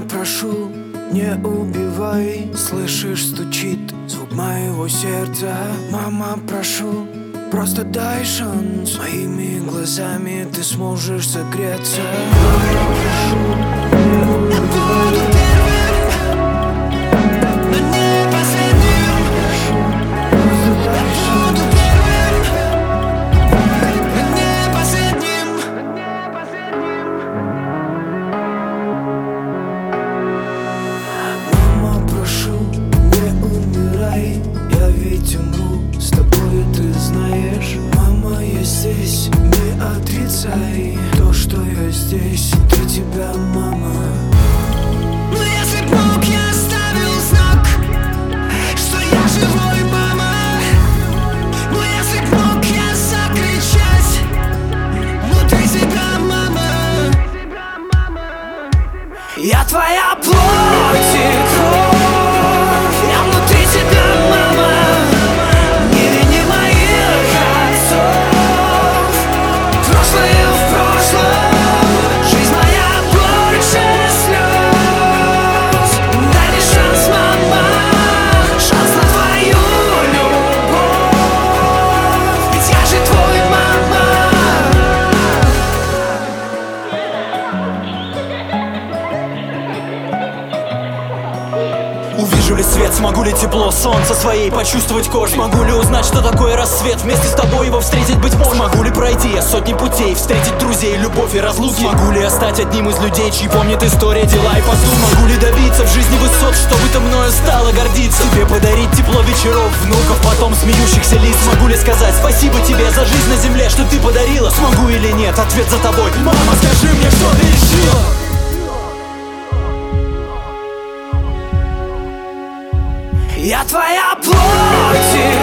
Мама, прошу, не убивай. Слышишь, стучит звук моего сердца. Мама, прошу, просто дай шанс. Моими глазами ты сможешь согреться. Мама, прошу, не убивай. С тобой ты знаешь, мама, я здесь, не отрицай то, что я здесь для тебя, мама. Но если б мог, я оставил знак, что я живой, мама. Но если б мог, я закричать внутри себя, мама. Я твоя плоть и кровь, я внутри тебя, мама. Увижу ли свет, смогу ли тепло солнца своей почувствовать кожей? Смогу ли узнать, что такое рассвет, вместе с тобой его встретить, быть может? Смогу ли пройти я сотни путей, встретить друзей, любовь и разлуки? Смогу ли я стать одним из людей, чьи помнит история, дела и поступки? Смогу ли добиться в жизни высот, чтобы ты мною стало гордиться? Тебе подарить тепло вечеров, внуков, потом смеющихся лиц? Смогу ли сказать спасибо тебе за жизнь на земле, что ты подарила? Смогу или нет, ответ за тобой. Мама, скажи мне, что ты решила? Я твоя плоть.